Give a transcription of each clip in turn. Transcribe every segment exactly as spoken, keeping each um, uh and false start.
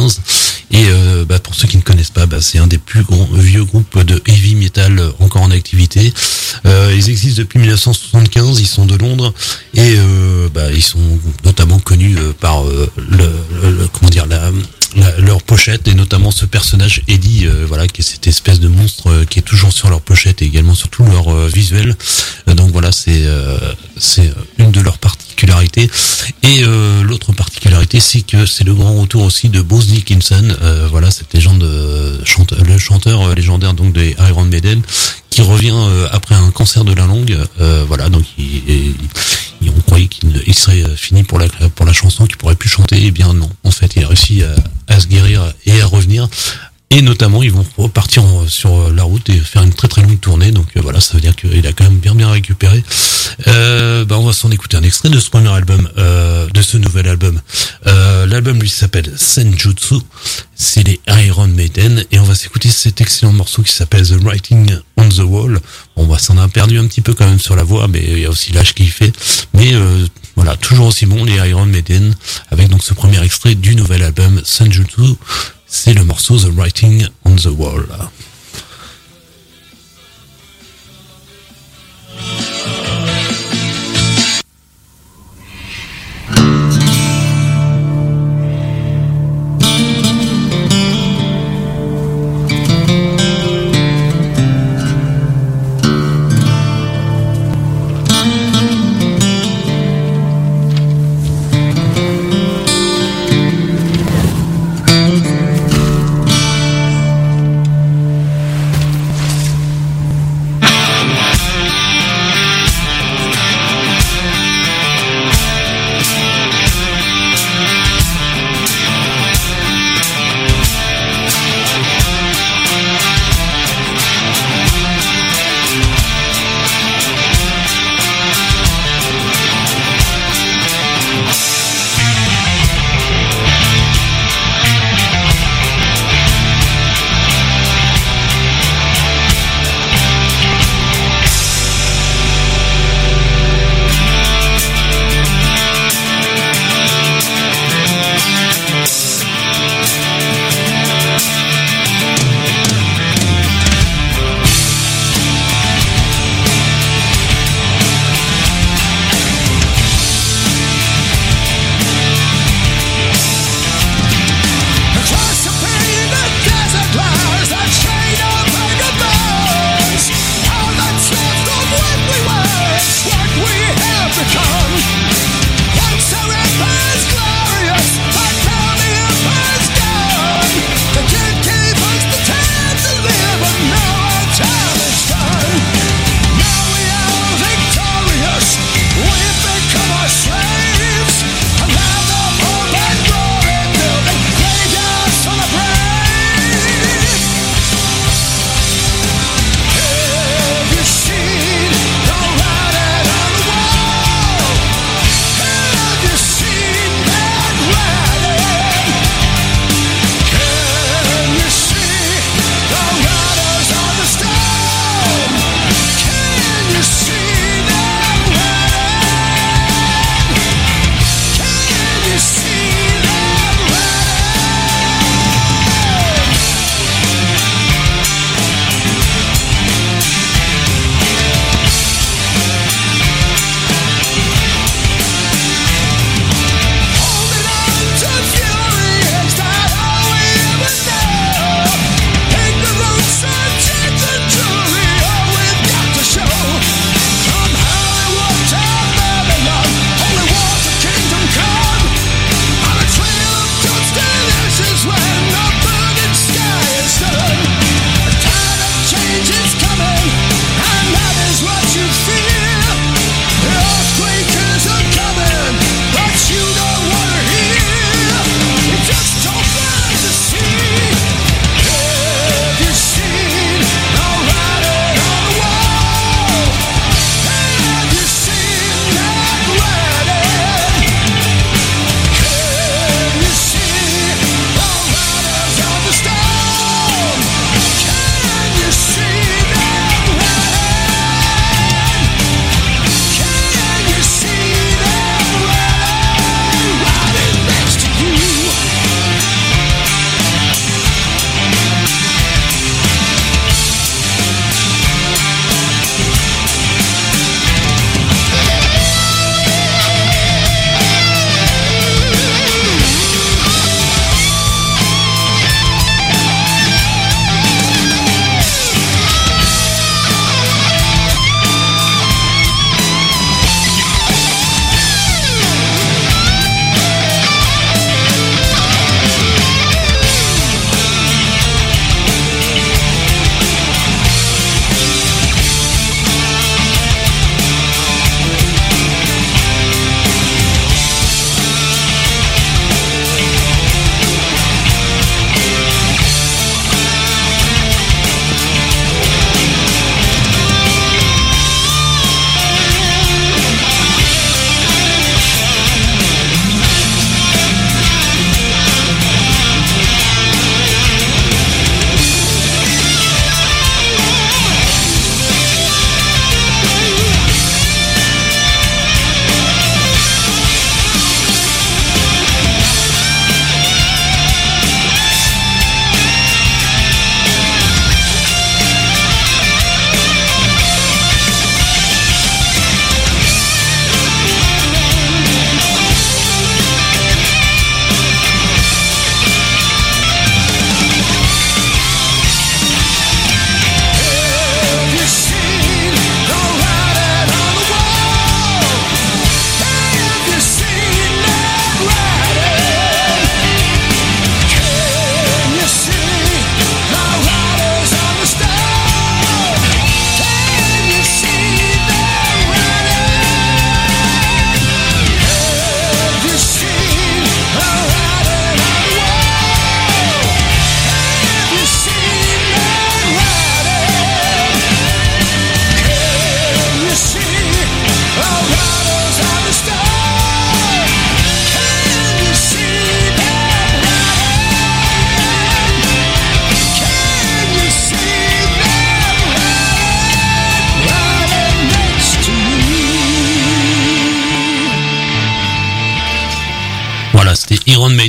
quinze. Et euh, bah, pour ceux qui ne connaissent pas, bah, c'est un des plus gros, vieux groupes de heavy metal encore en activité. Euh, ils existent depuis dix-neuf cent soixante-quinze, ils sont de Londres et euh, bah, ils sont notamment connus euh, par euh, le, le, le comment dire la, la leur pochette et notamment ce personnage Eddie, euh, voilà, qui est cette espèce de monstre euh, qui est toujours sur leur pochette et également sur tout leur euh, visuel. Euh, donc voilà, c'est euh, c'est une de leurs particularités. Et euh, l'autre particularité, c'est que c'est le grand retour aussi de Bruce Dickinson, euh, voilà, cette légende euh, chanteur, le chanteur euh, légendaire donc des Iron Maiden, qui revient euh, après un cancer de la langue, euh, voilà, donc il, il, il, on croyait qu'il il serait fini pour la pour la chanson, qu'il pourrait plus chanter, et bien non, en fait il a réussi à, à se guérir et à revenir. Et notamment, ils vont repartir en, sur la route et faire une très très longue tournée. Donc euh, voilà, ça veut dire qu'il a quand même bien bien récupéré. Euh, bah, on va s'en écouter un extrait de ce premier album, euh, de ce nouvel album. Euh, l'album lui s'appelle Senjutsu. C'est les Iron Maiden et on va s'écouter cet excellent morceau qui s'appelle The Writing on the Wall. On va s'en a perdu un petit peu quand même sur la voix, mais il y a aussi l'âge qui fait. Mais euh, voilà, toujours aussi bon les Iron Maiden avec donc ce premier extrait du nouvel album Senjutsu. C'est le morceau The Writing on the Wall.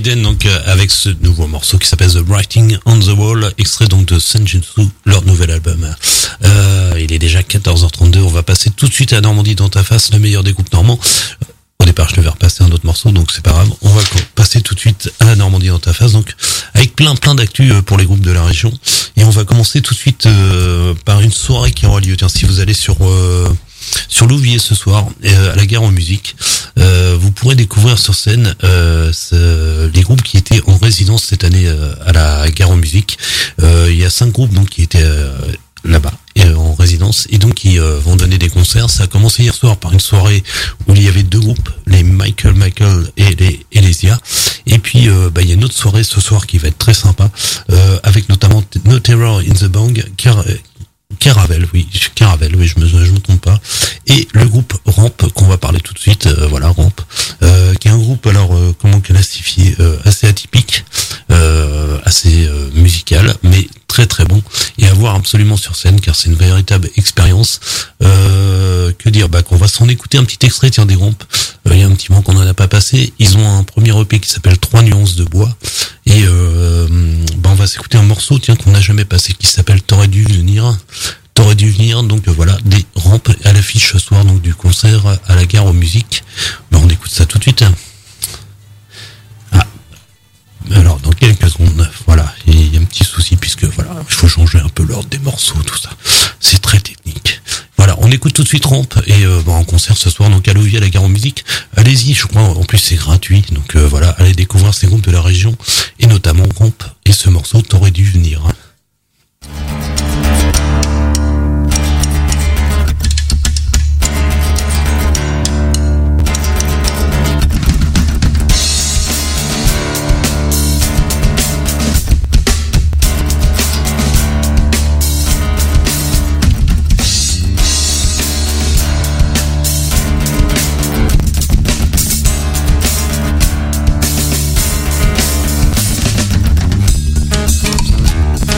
Maiden, donc euh, avec ce nouveau morceau qui s'appelle The Writing on the Wall, extrait donc de Senjutsu, leur nouvel album. Euh, il est déjà quatorze heures trente-deux, on va passer tout de suite à Normandie dans ta face, le meilleur des groupes normands. Au départ, je devais repasser un autre morceau, donc c'est pas grave. On va passer tout de suite à la Normandie dans ta face, donc avec plein plein d'actu pour les groupes de la région. Et on va commencer tout de suite euh, par une soirée qui aura lieu. Tiens, si vous allez sur euh, sur Louviers ce soir, euh, à la Gare en Musique, euh, vous pourrez découvrir sur scène euh, ce, les groupes qui étaient en résidence cette année euh, à la Gare en Musique. Euh, il y a cinq groupes donc qui étaient euh, là-bas et en résidence et donc ils euh, vont donner des concerts. Ça a commencé hier soir par une soirée où il y avait deux groupes, les Michael Michael et les Elesia, et puis euh, bah il y a une autre soirée ce soir qui va être très sympa euh, avec notamment No Terror in the Bang, car Caravel, oui, Caravel, oui, je me, je me trompe pas. Et le groupe Ramp, qu'on va parler tout de suite, euh, voilà, Ramp, euh, qui est un groupe, alors, euh, comment classifier, euh, assez atypique, euh, assez euh, musical, mais très très bon, et à voir absolument sur scène, car c'est une véritable expérience. Euh, que dire, bah, qu'on va s'en écouter un petit extrait, tiens, des Ramp. Euh, il y a un petit moment qu'on n'en a pas passé. Ils ont un premier E P qui s'appelle Trois nuances de bois, et euh, bah, on va s'écouter un morceau, tiens, qu'on n'a jamais passé, qui s'appelle T'aurais dû venir. T'aurais dû venir, donc euh, voilà, des Rampes à l'affiche ce soir, donc du concert à la Gare aux Musiques. Ben, on écoute ça tout de suite. Ah, alors dans quelques secondes, voilà, il y a un petit souci puisque voilà, il faut changer un peu l'ordre des morceaux, tout ça. C'est très technique. Voilà, on écoute tout de suite Rampe et euh, ben, en concert ce soir, donc à Louviers à la Gare aux Musiques. Allez-y, je crois, en plus c'est gratuit, donc euh, voilà, allez découvrir ces groupes de la région et notamment Rampe et ce morceau T'aurais dû venir. We'll be right back.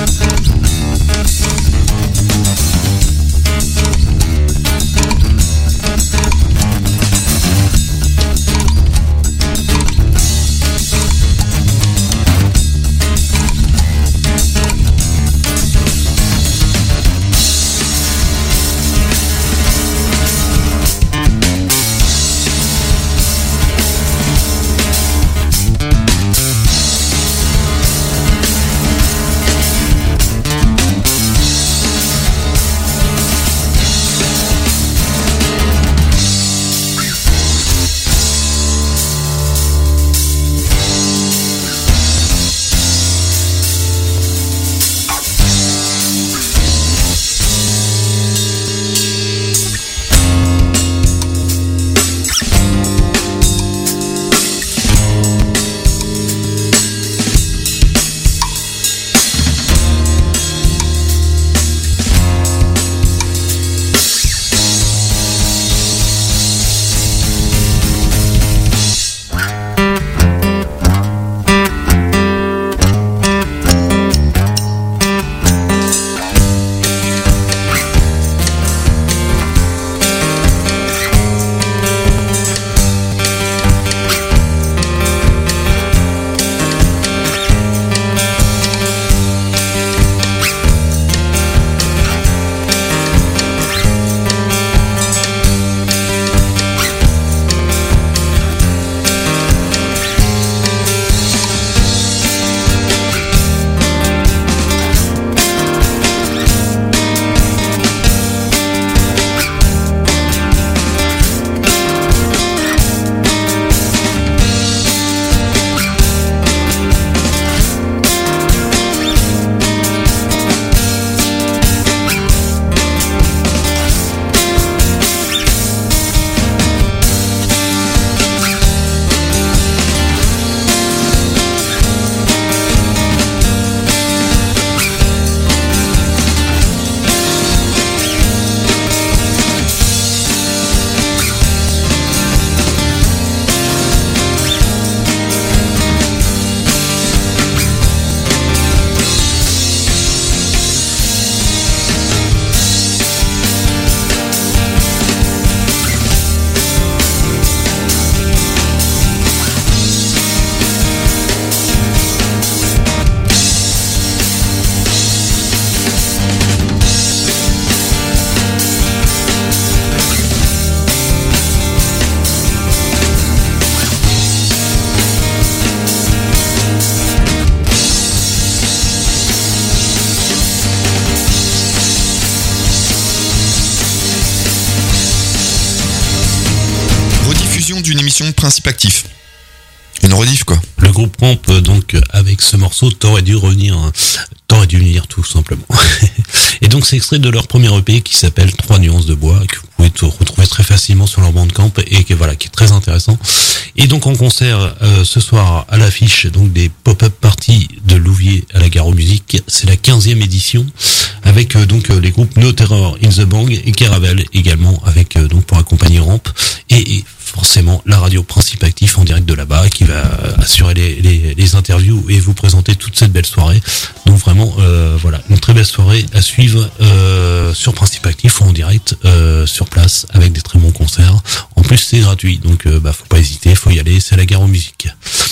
version Principe Actif. Une rediff, quoi. Le groupe Ramp, donc, avec ce morceau, t'aurais dû revenir, hein. T'aurais dû venir tout simplement. Et donc, c'est extrait de leur premier E P qui s'appelle Trois nuances de bois, que vous pouvez tout retrouver très facilement sur leur Bandcamp et qui, voilà, qui est très intéressant. Et donc, en concert, euh, ce soir, à l'affiche, donc, des pop-up parties de Louviers à la Gare aux Musiques. C'est la quinzième édition, avec, euh, donc, euh, les groupes No Terror in the Bang et Caravel également, avec, euh, donc, pour accompagner Ramp. Et, et forcément la radio Principe Actif en direct de là-bas qui va assurer les, les, les interviews et vous présenter toute cette belle soirée. Donc vraiment euh, voilà, une très belle soirée à suivre euh, sur Principe Actif ou en direct euh, sur place avec des très bons concerts. En plus c'est gratuit, donc euh, bah faut pas hésiter, faut y aller, c'est à la Gare aux Musiques.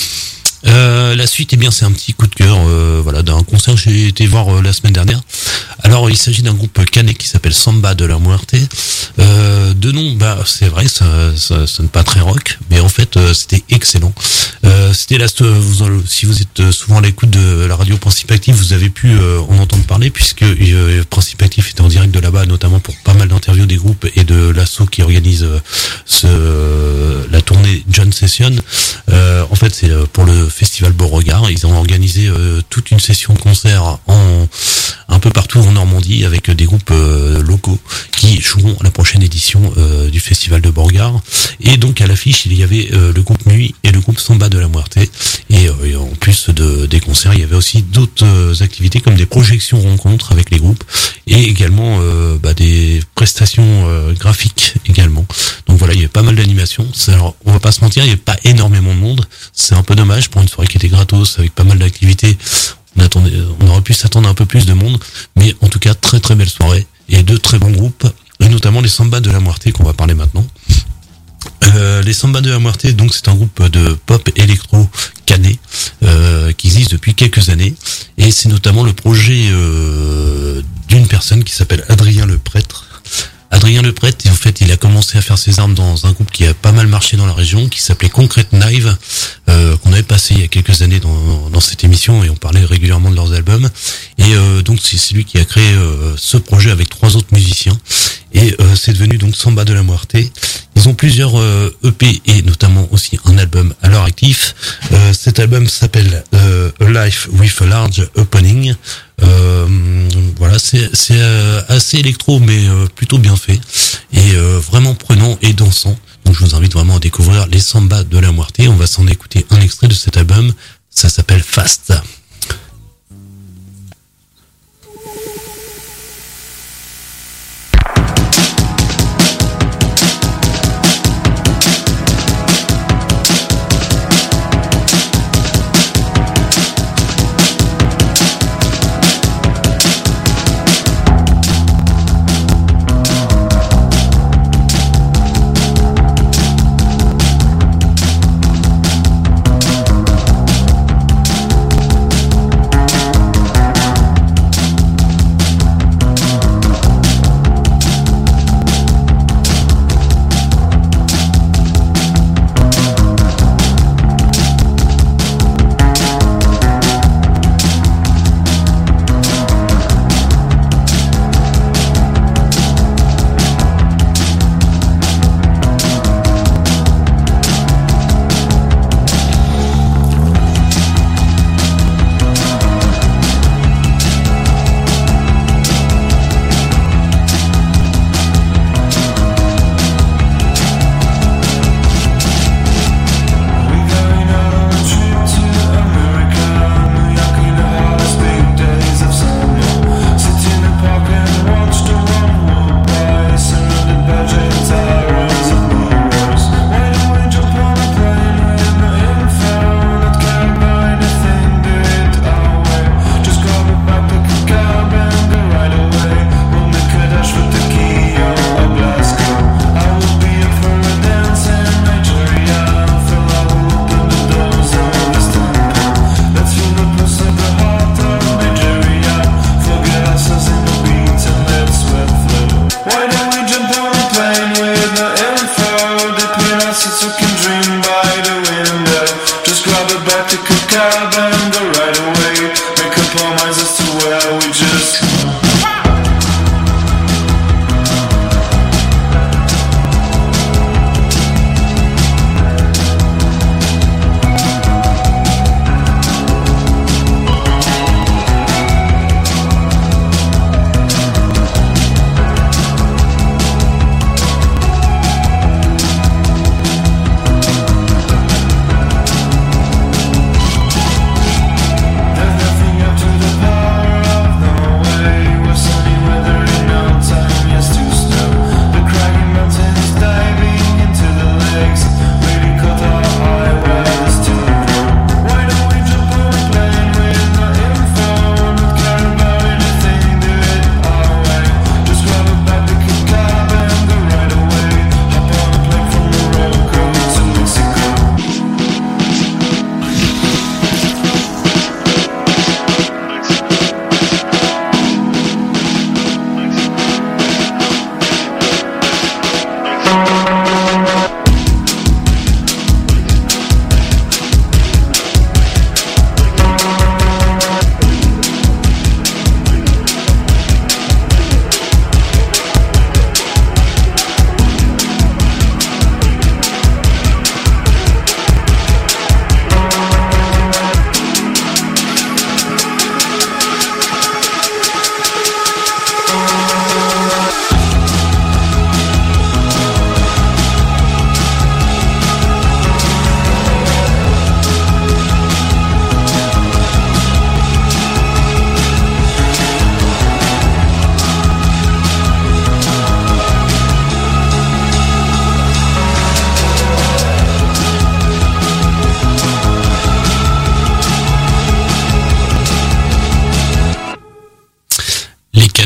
Euh, la suite, eh bien, c'est un petit coup de cœur, euh, voilà, d'un concert que j'ai été voir euh, la semaine dernière. Alors, il s'agit d'un groupe canet qui s'appelle Samba de la Muerte. Euh, de nom, bah, c'est vrai, ça, ça sonne pas très rock, mais en fait, euh, c'était excellent. Euh, c'était là, vous, si vous êtes souvent à l'écoute de la radio Principe Actif, vous avez pu euh, en entendre parler puisque euh, Principe Actif était en direct de là-bas, notamment pour pas mal d'interviews des groupes et de l'asso qui organise euh, ce, euh, la tournée John Session. Euh, en fait, c'est pour le Festival Beauregard. Ils ont organisé euh, toute une session de concert en un peu partout en Normandie avec des groupes euh, locaux qui joueront à la prochaine édition euh, du Festival de Beauregard. Et donc à l'affiche, il y avait euh, le groupe Nuit et le groupe Samba de la Muerte. Et, euh, et en plus de, des concerts, il y avait aussi d'autres euh, activités comme des projections rencontres avec les groupes et également euh, bah, des prestations euh, graphiques également. Donc voilà, il y avait pas mal d'animations. Alors, on va pas se mentir, il n'y avait pas énormément de monde. C'est un peu dommage pour une soirée qui était gratos avec pas mal d'activités. On attendait, on aurait pu s'attendre à un peu plus de monde, mais en tout cas, très très belle soirée et deux très bons groupes, et notamment les Samba de la Muerte qu'on va parler maintenant. Euh, les Samba de la Muerte, donc c'est un groupe de pop électro canet euh, qui existe depuis quelques années, et c'est notamment le projet euh, d'une personne qui s'appelle Adrien Le Prêtre. Adrien Le Prêtre, en fait, il a commencé à faire ses armes dans un groupe qui a pas mal marché dans la région, qui s'appelait Concrete Knife, euh, qu'on avait passé il y a quelques années dans, dans cette émission, et on parlait régulièrement de leurs albums. Et euh, donc c'est, c'est lui qui a créé euh, ce projet avec trois autres musiciens, et euh, c'est devenu donc Samba de la Muerte. Ils ont plusieurs euh, E P et notamment aussi un album à leur actif. Euh, cet album s'appelle euh, A Life with a Large Opening. Euh, voilà, c'est, c'est euh, assez électro mais euh, plutôt bien fait et euh, vraiment prenant et dansant. Donc je vous invite vraiment à découvrir les Samba de la Muerte. On va s'en écouter un extrait de cet album. Ça s'appelle Fast.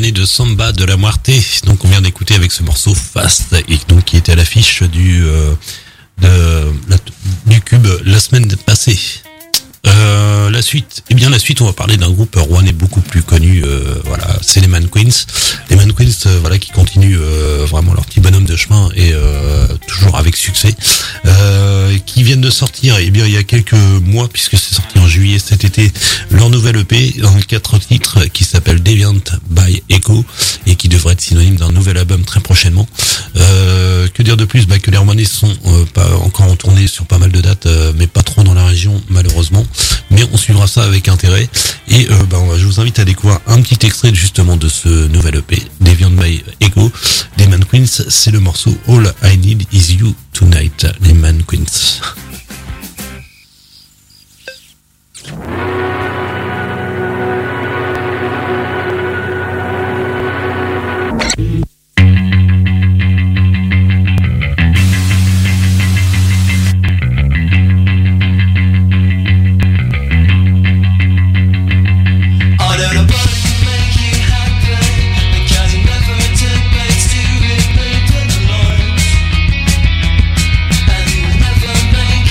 l'année de Samba de la Muerte. Donc on vient d'écouter avec ce morceau Fast, et donc qui était à l'affiche du euh, de, la, du Cube la semaine passée. Euh, la suite, eh bien la suite, on va parler d'un groupe rouennais beaucoup plus connu. Euh, voilà, c'est les Man Queens. Les Man Queens, euh, voilà, qui continuent euh, vraiment leur petit bonhomme de chemin et euh, toujours avec succès. Euh, qui viennent de sortir, eh bien il y a quelques mois, puisque c'est sorti en juillet cet été, leur nouvelle E P en quatre titres qui s'appelle Deviant by Echo et qui devrait être synonyme d'un nouvel album très prochainement. Euh, que dire de plus, bah, que les Rouennais sont euh, pas encore en tournée sur pas mal de dates, euh, mais pas trop dans la région malheureusement. Mais on suivra ça avec intérêt. Et euh, bah, je vous invite à découvrir un petit extrait justement de ce nouvel E P, Deviant by Echo, des Man Queens. C'est le morceau All I Need Is You Tonight, les Man Queens. Make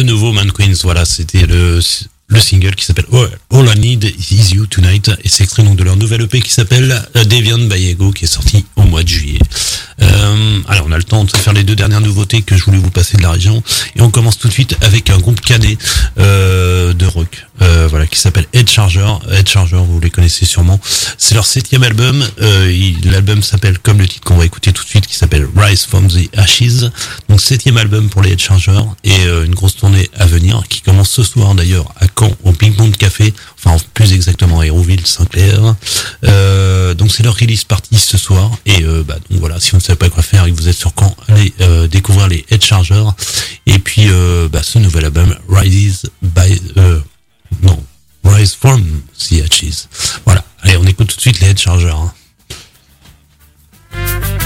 nouveau Man Queens, voilà, c'était le, le single qui s'appelle All, All I Need Is You Tonight, et c'est extrait donc de leur nouvelle E P qui s'appelle Deviant by Ego, qui est sorti au mois de juillet. Euh, alors on a le temps de faire les deux dernières nouveautés que je voulais vous passer de la région, et on commence tout de suite avec un groupe canet euh, de rock, euh, voilà, qui s'appelle Head Charger. Head Charger, vous les connaissez sûrement. C'est leur septième album. Euh, il, l'album s'appelle comme le titre qu'on va écouter tout de suite, qui s'appelle Rise from the Ashes. Donc septième album pour les Head Charger, et euh, une grosse tournée à venir qui commence ce soir d'ailleurs à Caen au Ping Pong Café, enfin plus exactement à Hérouville, Saint-Clair. Euh, donc c'est leur release party ce soir, et euh, bah donc voilà, si vous ne savez pas quoi faire et que vous êtes sur Caen, allez euh, découvrir les Head Charger, et puis euh, bah, ce nouvel album Rises by euh, non Rise from the Ashes. Voilà, allez on écoute tout de suite les Head Charger. Hein.